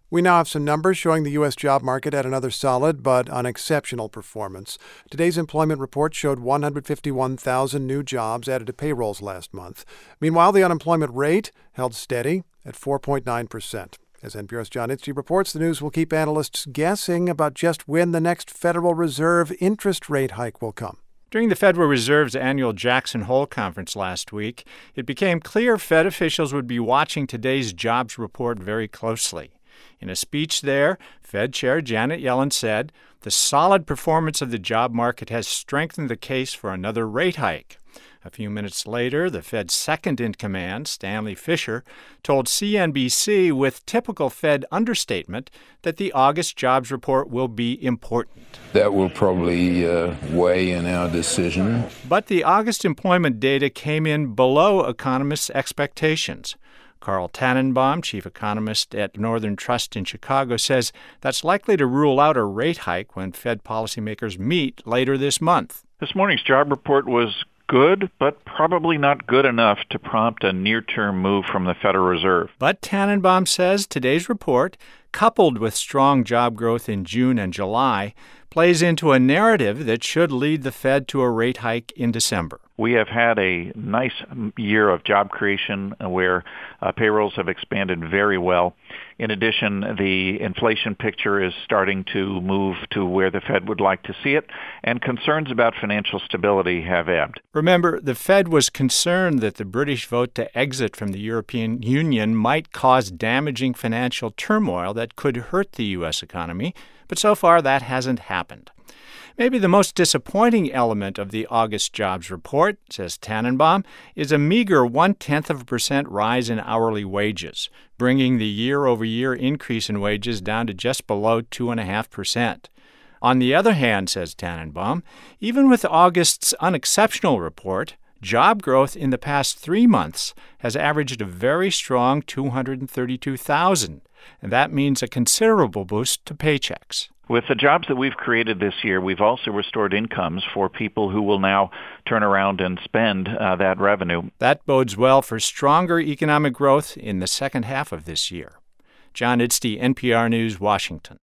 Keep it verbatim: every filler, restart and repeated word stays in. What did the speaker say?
We now have some numbers showing the U S job market at another solid but unexceptional performance. Today's employment report showed one hundred fifty-one thousand new jobs added to payrolls last month. Meanwhile, the unemployment rate held steady at four point nine percent. As N P R's John Idsey reports, the news will keep analysts guessing about just when the next Federal Reserve interest rate hike will come. During the Federal Reserve's annual Jackson Hole conference last week, it became clear Fed officials would be watching today's jobs report very closely. In a speech there, Fed Chair Janet Yellen said, "The solid performance of the job market has strengthened the case for another rate hike." A few minutes later, the Fed's second-in-command, Stanley Fischer, told C N B C with typical Fed understatement that the August jobs report will be important. That will probably uh, weigh in our decision. But the August employment data came in below economists' expectations. Carl Tannenbaum, chief economist at Northern Trust in Chicago, says that's likely to rule out a rate hike when Fed policymakers meet later this month. This morning's job report was good, but probably not good enough to prompt a near-term move from the Federal Reserve. But Tannenbaum says today's report, coupled with strong job growth in June and July, plays into a narrative that should lead the Fed to a rate hike in December. We have had a nice year of job creation where uh, payrolls have expanded very well. In addition, the inflation picture is starting to move to where the Fed would like to see it, and concerns about financial stability have ebbed. Remember, the Fed was concerned that the British vote to exit from the European Union might cause damaging financial turmoil that could hurt the U S economy, but so far that hasn't happened. Maybe the most disappointing element of the August jobs report, says Tannenbaum, is a meager one-tenth of a percent rise in hourly wages, bringing the year-over-year increase in wages down to just below two point five percent. On the other hand, says Tannenbaum, even with August's unexceptional report, job growth in the past three months has averaged a very strong two hundred thirty-two thousand, and that means a considerable boost to paychecks. With the jobs that we've created this year, we've also restored incomes for people who will now turn around and spend uh, that revenue. That bodes well for stronger economic growth in the second half of this year. John Idsey, N P R News, Washington.